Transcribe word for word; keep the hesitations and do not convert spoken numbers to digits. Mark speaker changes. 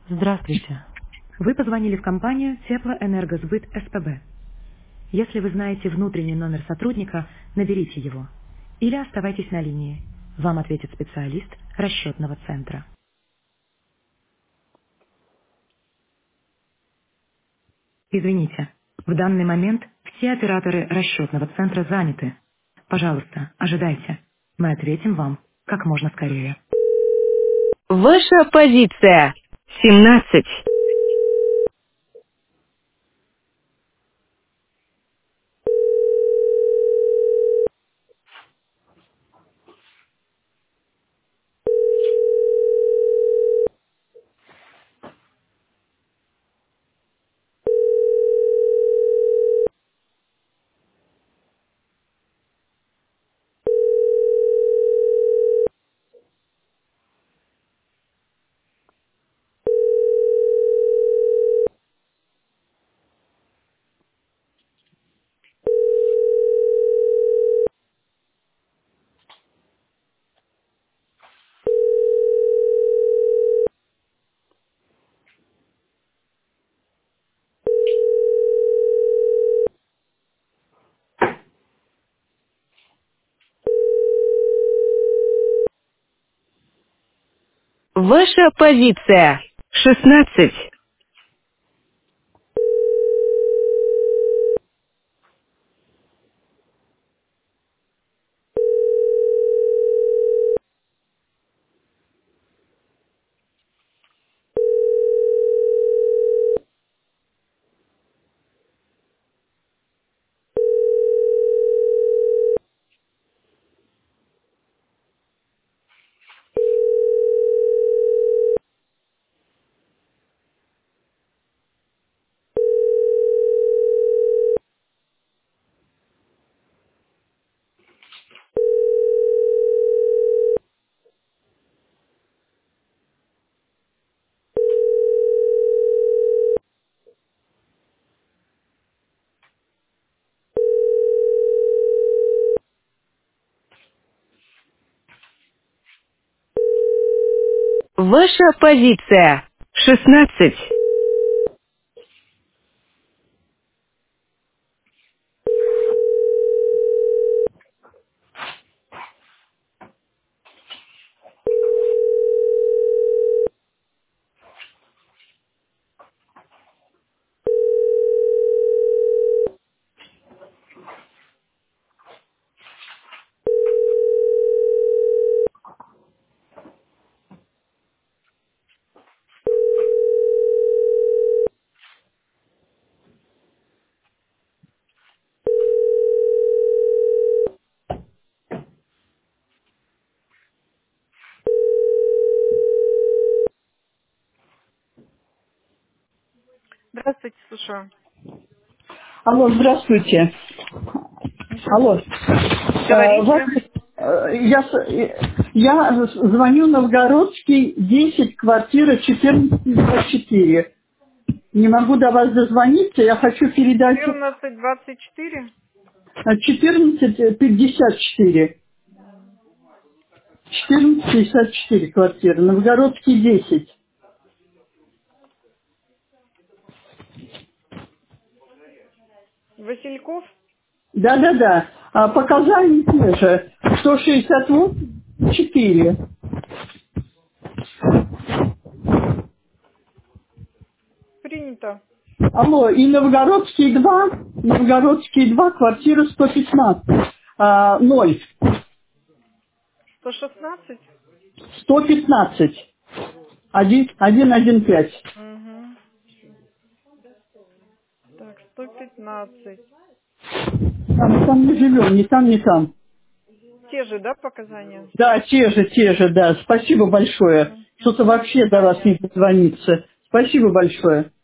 Speaker 1: Здравствуйте. Вы позвонили в компанию Теплоэнергосбыт СПБ. Если вы знаете внутренний номер сотрудника, наберите его. Или оставайтесь на линии. Вам ответит специалист расчетного центра. Извините, в данный момент все операторы расчетного центра заняты. Пожалуйста, ожидайте. Мы ответим вам как можно скорее. Ваша позиция. семнадцать. Ваша позиция. шестнадцать. Ваша позиция. шестнадцать.
Speaker 2: Здравствуйте, слушаю.
Speaker 3: Алло, здравствуйте. Алло. Э, вас,
Speaker 2: Говорите.
Speaker 3: э, я, с- э, я звоню Новгородский, десять, квартира четырнадцать двадцать четыре. Не могу до вас дозвониться, я хочу передать
Speaker 2: четырнадцать двадцать четыре.
Speaker 3: э, четырнадцать пятьдесят четыре. четырнадцать пятьдесят четыре квартира, Новгородский, десять.
Speaker 2: Васильков.
Speaker 3: Да-да-да. А показания те же. сто шестьдесят восемь четыре.
Speaker 2: Принято.
Speaker 3: Алло, и Новгородский два, Новгородский два, квартира сто пятнадцать, а, ноль,
Speaker 2: сто шестнадцать.
Speaker 3: сто пятнадцать, один, один, один, пять.
Speaker 2: Угу. Так, сто пятнадцать.
Speaker 3: Там, там не живем, ни там, ни там.
Speaker 2: Те же, да, показания?
Speaker 3: Да, те же, те же, да. Спасибо большое.
Speaker 2: Угу.
Speaker 3: Что-то
Speaker 2: До
Speaker 3: вообще до вас
Speaker 2: свидания.
Speaker 3: не дозвониться. Спасибо большое.